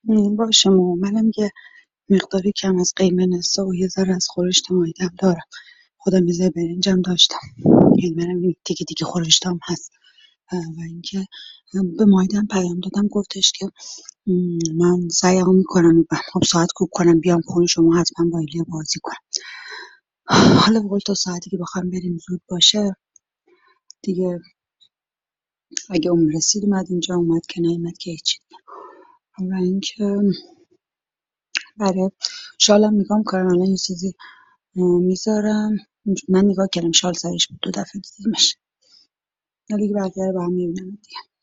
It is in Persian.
باشه منم یه مقداری کم از قیمه نسته و یه ذره از خورشت مایدم دارم. خودم یه ذره برنجم داشتم، یعنی منم یه تیکه تیکه خورشتام هست. و اینکه به مایدم پیام دادم، گفتش که من سعیمو میکنم خب ساعت کوک کنم بیام خونه شما، حتما با ایلیا بازی کنم. حالا بقول تا ساعتی که بخوام بریم زود باشه دیگه، اگه اون رسید اومد اینجا، اومد که نیومد که هیچی. و اینکه برای شالم نگاه میکنم الان یه چیزی میذارم. من نگاه کردم شال سرش بود، 2 دفعه دیدیمش. ولی دیگه بقیه رو با هم میبینم دیگه.